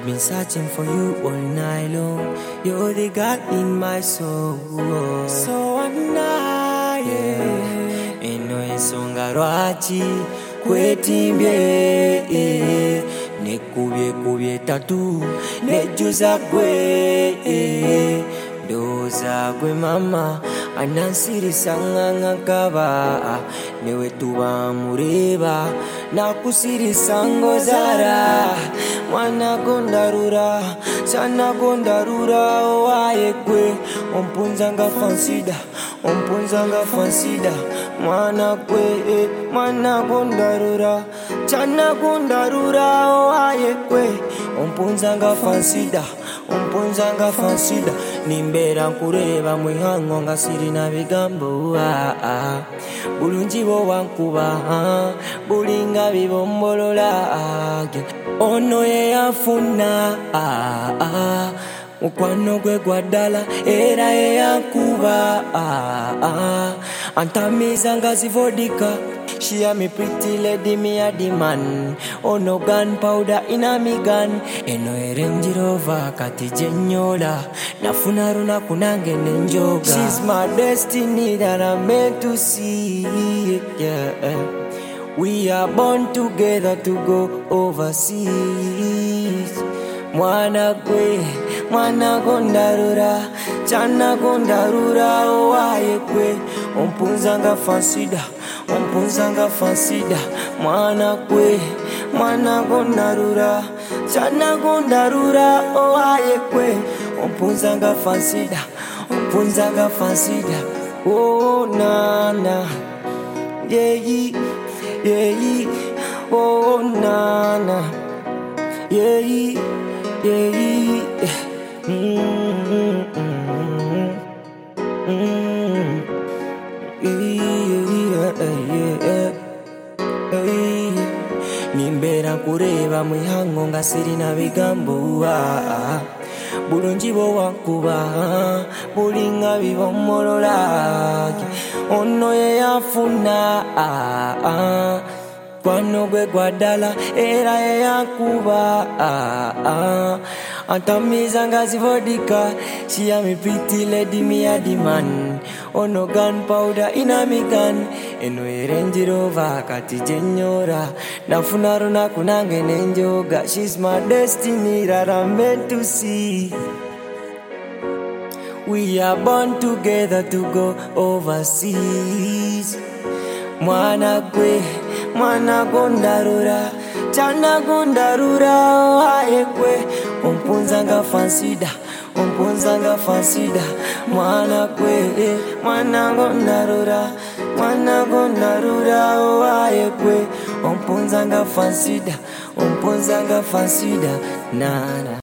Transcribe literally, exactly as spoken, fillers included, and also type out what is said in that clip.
been searching for you all night long. You're the God in my soul. So I'm not, yeah. Eno ensonga lwaki kwetimbye, eh. Nekubye kubye tatu nejjuza gwe, eh. Ndoza gwe mama anansirisa nganga kaba, newe tuba mureba nakusirisa ngozara. Mwana gondarura sana gondarura owaye gwe ompunza nga fansida ompunza nga fansida mwana gwe, eh. Mwana gondarura sana gondarura owaye gwe ompunza nga fansida ompunza nga fansida. Nimbera nkureba mwihango nga sirina bigambo, ah, ah. Bulungi bwo wankuba, ah. Bulinga bibombolola, ah. Ono ye yafuna, ah, ah. Mukwano gwe gwa ddala era ye yankuba, ah, ah. Antamiza nga zivodika. She a me pretty lady, me a the man. Oh no gunpowder in a me gun. Eno Range Rover kati jenyola. Nafuna runa kunange nenjoga. She's my destiny that I'm meant to see, yeah. We are born together to go overseas. Mwana gwe, mwana gondarura, chana gondarura owaye gwe ompunza nga fansida ompunza nga fansida. Mwana gwe, mwana gondarura, chana gondarura owaye gwe ompunza nga fansida ompunza nga fansida. Oh nana, yeah, yeah, oh nana, yeah, yeah, mm, mm, mm, mm, yeah, yeah, yeah. Nimbera nkureba mwihango nga sirina bigambo, ah. Bulungi bwo wankuba, bulinga bibombolola. Ono ye yafuna, ah, ah. Kwano gwe gwa ddala era ye yankuba, ah, ah. Antamiza nga zivodika. She a me pretty lady, me a the man. Ono gunpowder in a me gun. Eno Range Rover kati jenyora. Nafuna runa kunange nenjoga. She's my destiny that I'm meant to see. We are born together to go overseas. Mwana gwe, mwana gondarura, chana gondarura owaye gwe ompunza nga fansida ompunza nga fansida. Mwana gwe, eh. Mwana gondarura, mwana gondarura owaye gwe ompunza nga fansida ompunza nga fansida, nana.